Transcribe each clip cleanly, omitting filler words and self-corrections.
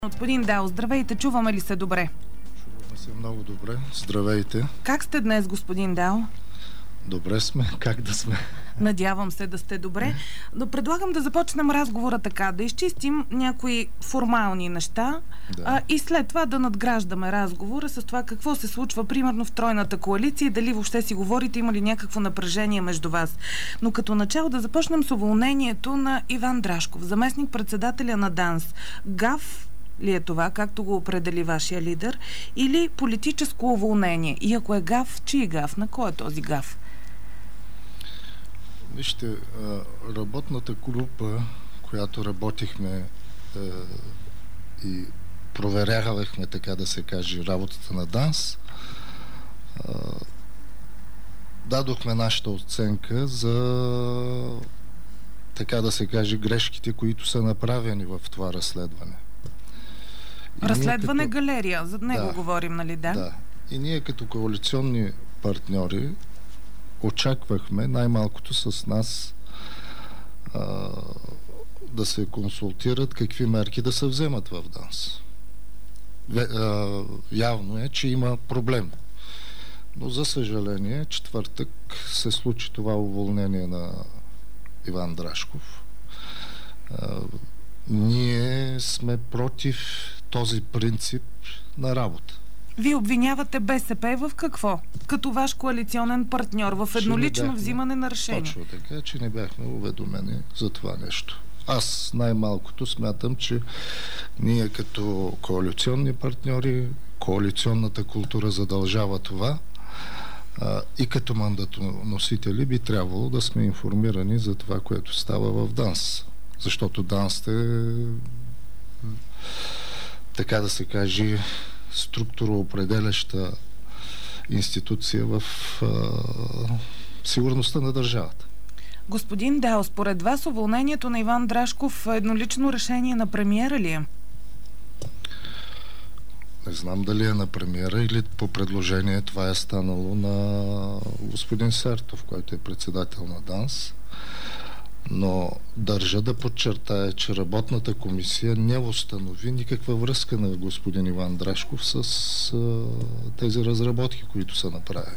Господин Дал, здравейте, чуваме ли се добре? Чуваме се много добре. Здравейте. Как сте днес, господин Дал? Добре сме. Как да сме? Надявам се да сте добре. Но предлагам да започнем разговора така, да изчистим някои формални неща, и след това да надграждаме разговора с това какво се случва, примерно в тройната коалиция и дали въобще си говорите, има ли някакво напрежение между вас. Но като начало да започнем с уволнението на Иван Драшков, заместник-председателя на ДАНС. Гаф ли е това, както го определи вашия лидер, или политическо уволнение? И ако е гаф, чий гаф? На кой е този гаф? Вижте, работната група, която работихме и проверявахме, така да се каже, работата на ДАНС, дадохме нашата оценка за, така да се каже, грешките, които са направени в това разследване. Разследване галерия, за него говорим, нали? Да. И ние като коалиционни партньори очаквахме най-малкото с нас да се консултират какви мерки да се вземат в ДАНС. Явно е, че има проблем. Но за съжаление, четвъртък се случи това уволнение на Иван Драшков. Ние сме против този принцип на работа. Вие обвинявате БСП в какво? Като ваш коалиционен партньор в еднолично взимане на решение. Точно така, че не бяхме уведомени за това нещо. Аз най-малкото смятам, че ние като коалиционни партньори, коалиционната култура задължава това, и като мандатоносители би трябвало да сме информирани за това, което става в ДАНС. Защото ДАНС е, така да се каже, структуроопределяща институция в сигурността на държавата. Господин Дал, според вас уволнението на Иван Драшков е еднолично решение на премиера ли е? Не знам дали е на премиера или по предложение това е станало на господин Сертов, който е председател на ДАНС. Но държа да подчертая, че работната комисия не установи никаква връзка на господин Иван Драшков с тези разработки, които са направени.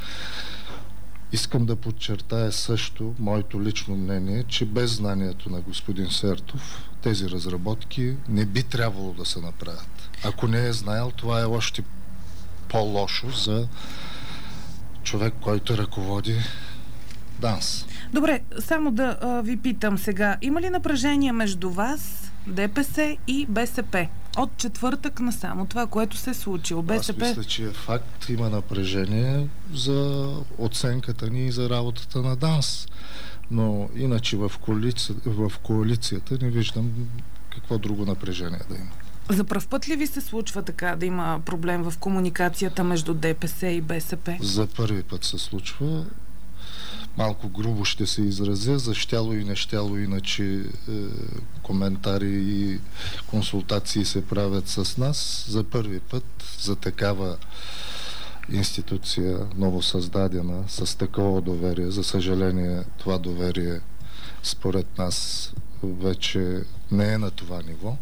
Искам да подчертая също моето лично мнение, че без знанието на господин Сертов тези разработки не би трябвало да се направят. Ако не е знаел, това е още по-лошо за човек, който ръководи ДАНС. Добре, само да ви питам сега. Има ли напрежение между вас, ДПС и БСП? От четвъртък насам, това, което се е случило. БСП... Аз мисля, че е факт. Има напрежение за оценката ни и за работата на ДАНС. Но иначе в коалицията не виждам какво друго напрежение да има. За пръв път ли ви се случва така да има проблем в комуникацията между ДПС и БСП? За първи път се случва. Малко грубо ще се изразя, за щяло и нещяло, иначе коментари и консултации се правят с нас. За първи път за такава институция, новосъздадена, с такова доверие, за съжаление това доверие според нас вече не е на това ниво,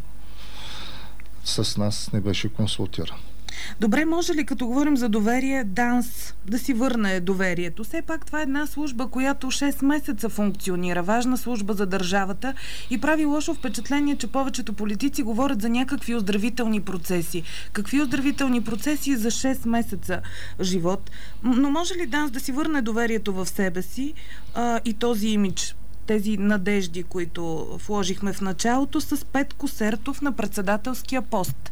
с нас не беше консултиран. Добре, може ли, като говорим за доверие, ДАНС да си върне доверието? Все пак това е една служба, която 6 месеца функционира. Важна служба за държавата и прави лошо впечатление, че повечето политици говорят за някакви оздравителни процеси. Какви оздравителни процеси за 6 месеца живот? Но може ли ДАНС да си върне доверието в себе си и този имидж? Тези надежди, които вложихме в началото с Петко Сертов на председателския пост?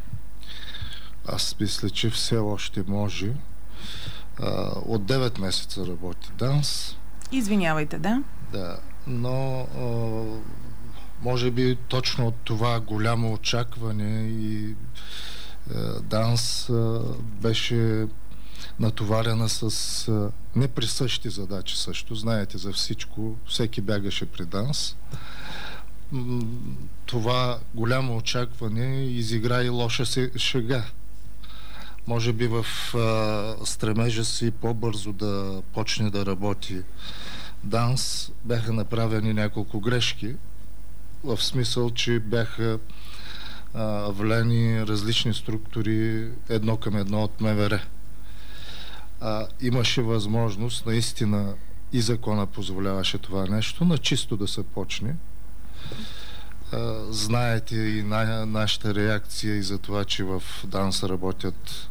Аз мисля, че все още може. От 9 месеца работи ДАНС. Извинявайте, да? Да, но може би точно от това голямо очакване и ДАНС беше натоварена с неприсъщи задачи също. Знаете за всичко, всеки бягаше при ДАНС. Това голямо очакване изигра и лоша шега. Може би в стремежа си по-бързо да почне да работи ДАНС бяха направени няколко грешки, в смисъл, че бяха влени различни структури едно към едно от МВР. Имаше възможност, наистина и закона позволяваше това нещо, на чисто да се почне. Знаете и нашата реакция и за това, че в ДАНС работят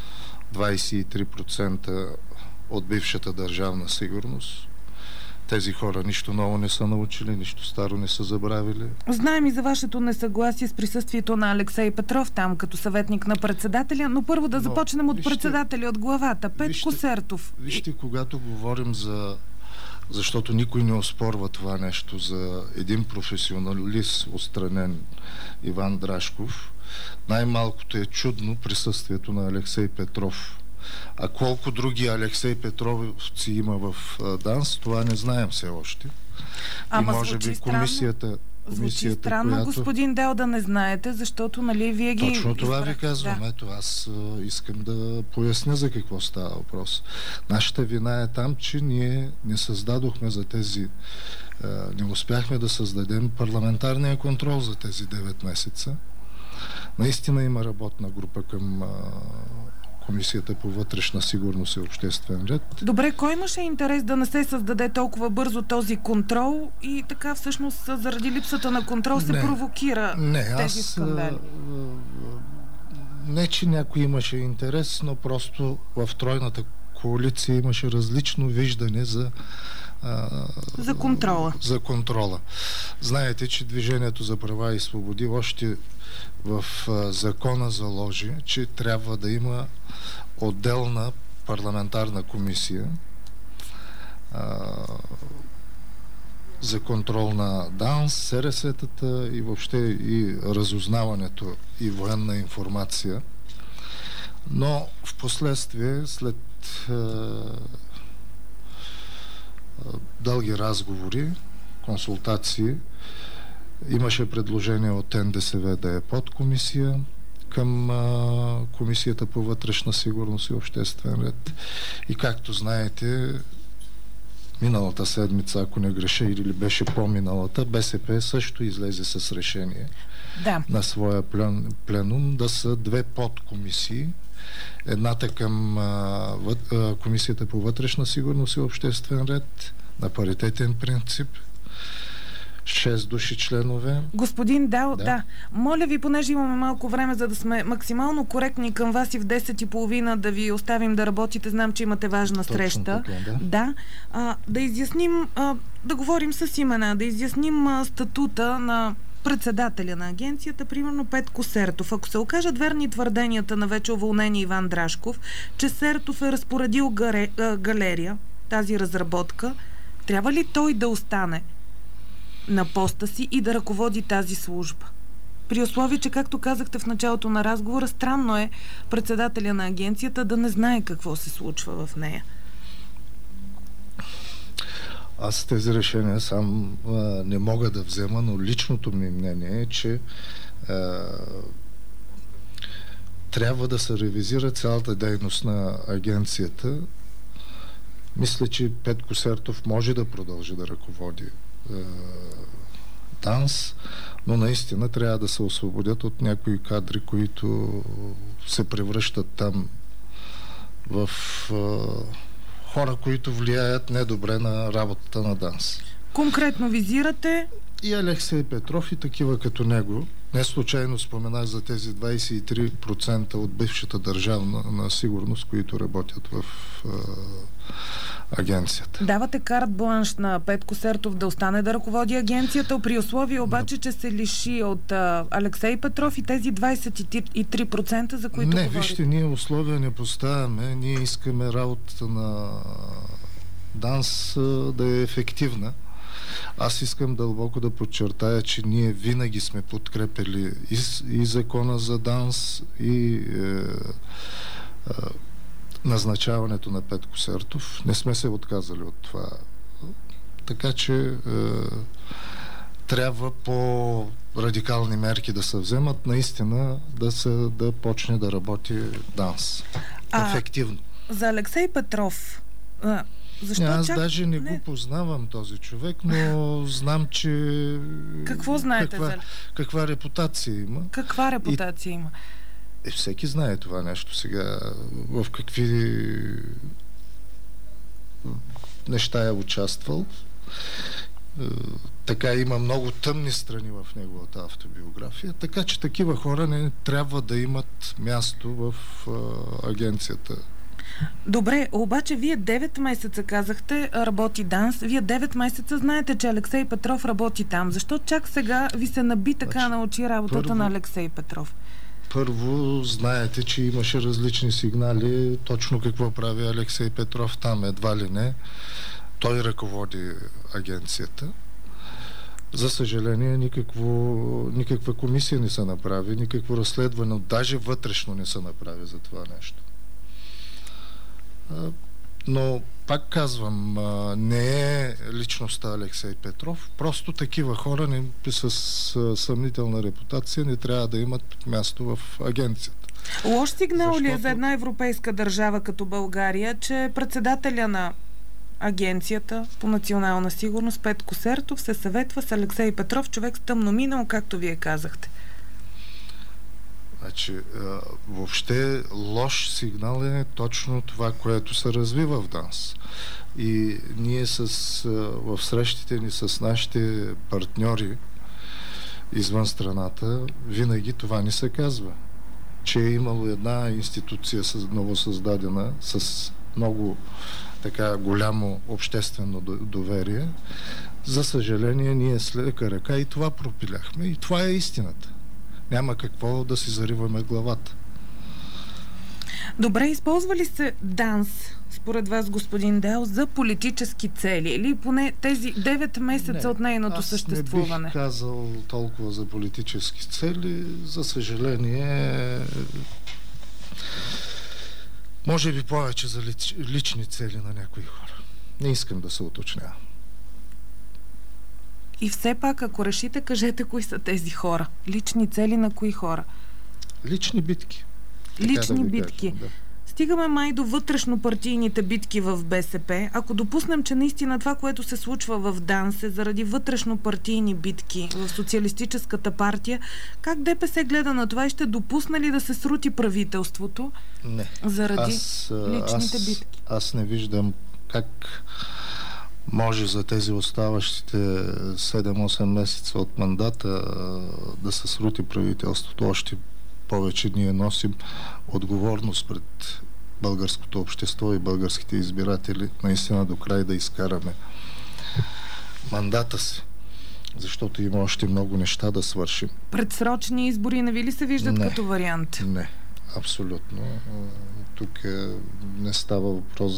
23% от бившата държавна сигурност. Тези хора нищо ново не са научили, нищо старо не са забравили. Знаем и за вашето несъгласие с присъствието на Алексей Петров там като съветник на председателя, но първо да започнем от председателя, от главата. Петко Сертов. Вижте, когато говорим защото никой не оспорва това нещо, за един професионалист, отстранен Иван Драшков, най-малкото е чудно присъствието на Алексей Петров. А колко други Алексей Петровци има в ДАНС, това не знаем все още. И може би комисията... Звучи странно, която... господин Дел, да не знаете, защото, нали, вие ги... Точно това ви казвам. Да. Ето, аз искам да поясня за какво става въпрос. Нашата вина е там, че ние не създадохме за тези... не успяхме да създадем парламентарния контрол за тези 9 месеца. Наистина има работна група към Комисията по вътрешна сигурност и обществен ред. Добре, кой имаше интерес да не се създаде толкова бързо този контрол и така всъщност заради липсата на контрол се провокира тези скандали? Не, че някой имаше интерес, но просто в тройната коалиция имаше различно виждане за контрола. За контрола. Знаете, че Движението за права и свободи още в закона заложи, че трябва да има отделна парламентарна комисия за контрол на ДАНС, СРС-тата и въобще и разузнаването и военна информация. Но в последствие, след дълги разговори, консултации, имаше предложение от НДСВ да е подкомисия към Комисията по вътрешна сигурност и обществен ред. И както знаете, миналата седмица, ако не греша, или беше по-миналата, БСП също излезе с решение на своя пленум да са 2 подкомисии. Едната към Комисията по вътрешна сигурност и обществен ред на паритетен принцип. 6 души членове. Господин Дал, да. Моля ви, понеже имаме малко време, за да сме максимално коректни към вас и в 10:30 да ви оставим да работите. Знам, че имате важна среща. Така, да изясним, да говорим с имена, да изясним статута на председателя на агенцията, примерно Петко Сертов. Ако се окажат верни твърденията на вече уволнение Иван Драшков, че Сертов е разпоредил галерия, тази разработка, трябва ли той да остане на поста си и да ръководи тази служба? При условие, че, както казахте в началото на разговора, странно е председателя на агенцията да не знае какво се случва в нея. Аз тези решения сам не мога да взема, но личното ми мнение е, че трябва да се ревизира цялата дейност на агенцията. Мисля, че Петко Сертов може да продължи да ръководи ДАНС, но наистина трябва да се освободят от някои кадри, които се превръщат там в хора, които влияят недобре на работата на ДАНС. Конкретно визирате? И Алексей Петров и такива като него. Не случайно споменах за тези 23% от бившата държавна сигурност, които работят в агенцията. Давате карт бланш на Петко Сертов да остане да ръководи агенцията, при условие обаче, че се лиши от Алексей Петров и тези 23%, за които говорите. Не, вижте, ние условия не поставяме. Ние искаме работата на ДАНС да е ефективна. Аз искам дълбоко да подчертая, че ние винаги сме подкрепили и закона за ДАНС, и назначаването на Петко Сертов. Не сме се отказали от това. Така че трябва по-радикални мерки да се вземат, наистина да почне да работи ДАНС. Ефективно. За Алексей Петров Защо аз даже не го познавам този човек, но знам, че... Какво знаете каква репутация има. Каква репутация има? Всеки знае това нещо сега. В какви неща е участвал. Така има много тъмни страни в неговата автобиография, така че такива хора не трябва да имат място в агенцията. Добре, обаче вие 9 месеца казахте работи ДАНС, вие 9 месеца знаете, че Алексей Петров работи там. Защо чак сега ви се наби така на очи работата на Алексей Петров? Първо, знаете, че имаше различни сигнали точно какво прави Алексей Петров там, едва ли не. Той ръководи агенцията. За съжаление, никаква комисия не се направи, никакво разследване, даже вътрешно не се направи за това нещо. Но пак казвам, не е личността Алексей Петров, просто такива хора с съмнителна репутация не трябва да имат място в агенцията. Лош сигнал ли е за една европейска държава като България, че председателя на Агенцията по национална сигурност Петко Сертов се съветва с Алексей Петров, човек с тъмно минало, както вие казахте? Значи, въобще лош сигнал е точно това, което се развива в ДАНС. И ние в срещите ни с нашите партньори извън страната, винаги това ни се казва. Че е имало една институция новосъздадена с много така голямо обществено доверие. За съжаление, ние с лека ръка и това пропиляхме. И това е истината. Няма какво да си зариваме главата. Добре, използва ли се ДАНС, според вас, господин Дел, за политически цели? Или поне тези 9 месеца от нейното съществуване? Аз не бих казал толкова за политически цели. За съжаление, може би повече за лични цели на някои хора. Не искам да се уточнявам. И все пак, ако решите, кажете кои са тези хора. Лични цели на кои хора? Лични битки. Лични битки. Да. Стигаме май до вътрешно-партийните битки в БСП. Ако допуснем, че наистина това, което се случва в ДАНС е заради вътрешно-партийни битки в Социалистическата партия, как ДПС гледа на това и ще допусне ли да се срути правителството? Не. Заради личните битки? Аз не виждам как може за тези оставащите 7-8 месеца от мандата да се срути правителството. Още повече ние носим отговорност пред българското общество и българските избиратели наистина до край да изкараме мандата си, защото има още много неща да свършим. Предсрочни избори не ви ли се виждат като вариант? Не, абсолютно. Тук не става въпрос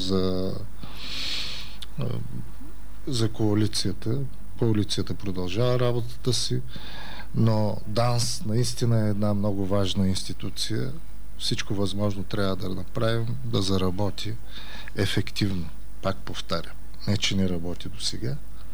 за коалицията. Коалицията продължава работата си, но ДАНС наистина е една много важна институция. Всичко възможно трябва да направим, да заработи ефективно. Пак повтарям. Не, че не работи до сега.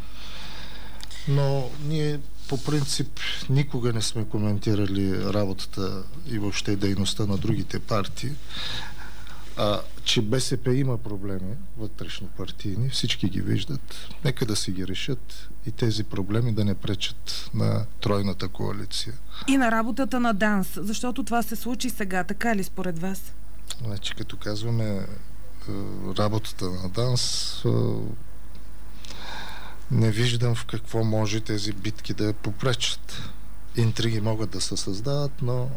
Но ние по принцип никога не сме коментирали работата и въобще дейността на другите партии. Че БСП има проблеми вътрешно-партийни, всички ги виждат. Нека да си ги решат и тези проблеми да не пречат на тройната коалиция. И на работата на ДАНС, защото това се случи сега, така ли според вас? Значи, като казваме работата на ДАНС, не виждам в какво може тези битки да попречат. Интриги могат да се създават, но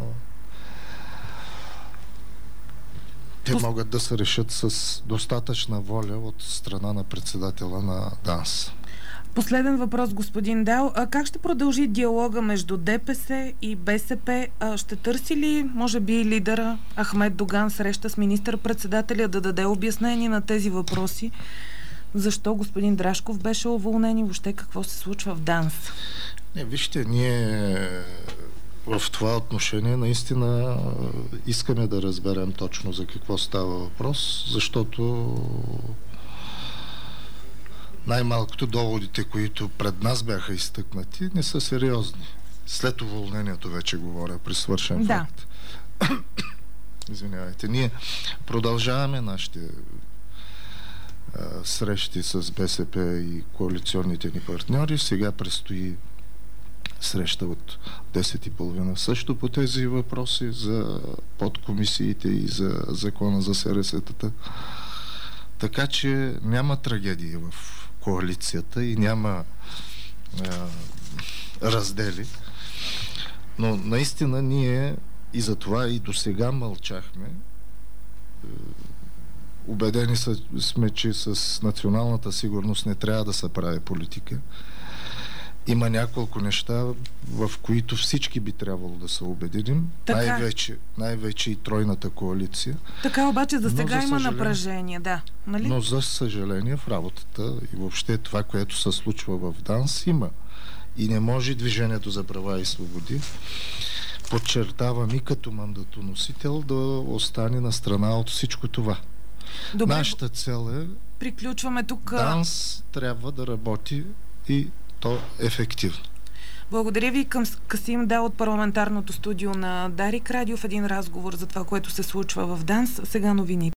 те могат да се решат с достатъчна воля от страна на председателя на ДАНС. Последен въпрос, господин Дал. Как ще продължи диалога между ДПС и БСП? Ще търси ли, може би, лидера Ахмед Доган среща с министър-председателя да даде обяснение на тези въпроси? Защо господин Драшков беше уволнен и въобще какво се случва в ДАНС? Не, вижте, ние в това отношение наистина искаме да разберем точно за какво става въпрос, защото най-малкото доводите, които пред нас бяха изтъкнати, не са сериозни. След уволнението вече говоря, при свършен факт. Извинявайте. Ние продължаваме нашите срещи с БСП и коалиционните ни партньори. Сега предстои среща от 10:30 също по тези въпроси за подкомисиите и за закона за СРС-тата. Така че няма трагедия в коалицията и няма раздели. Но наистина ние и за това и досега мълчахме. Убедени сме, че с националната сигурност не трябва да се прави политика. Има няколко неща, в които всички би трябвало да се обединим. Най-вече и тройната коалиция. Така обаче за сега има напрежение, да. Нали? Но за съжаление в работата и въобще това, което се случва в ДАНС, има. И не може Движението за права и свободи, подчертавам и като мандатоносител, да остане на страна от всичко това. Добре. Нашата цел е приключваме тук. ДАНС трябва да работи и то ефективно. Благодаря ви. Касим Дал от парламентарното студио на Дарик Радио в един разговор за това, което се случва в ДАНС. Сега новини.